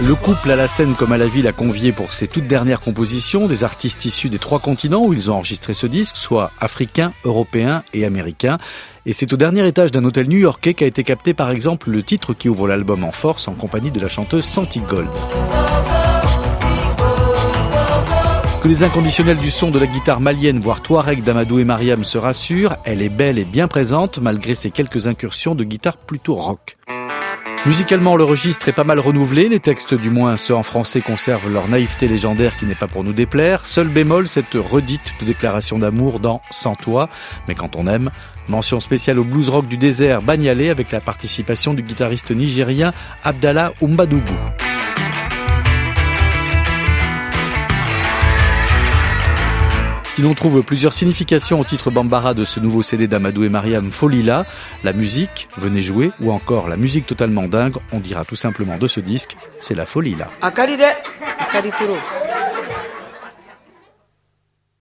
Le couple à la scène comme à la ville a convié pour ses toutes dernières compositions des artistes issus des 3 continents où ils ont enregistré ce disque, soit africains, européens et américains. Et c'est au dernier étage d'un hôtel new-yorkais qu'a été capté par exemple le titre qui ouvre l'album en force en compagnie de la chanteuse Santi Gold. Que les inconditionnels du son de la guitare malienne, voire touareg d'Amadou et Mariam se rassurent, elle est belle et bien présente malgré ses quelques incursions de guitare plutôt rock. Musicalement, le registre est pas mal renouvelé, les textes du moins ceux en français conservent leur naïveté légendaire qui n'est pas pour nous déplaire. Seul bémol, cette redite de déclaration d'amour dans Sans toi, mais quand on aime. Mention spéciale au blues rock du désert Banyalé avec la participation du guitariste nigérien Abdallah Umbadougou. Si l'on trouve plusieurs significations au titre Bambara de ce nouveau CD d'Amadou et Mariam, Folila, la musique, venez jouer, ou encore la musique totalement dingue, on dira tout simplement de ce disque, c'est la Folila. Akari de, akari turo.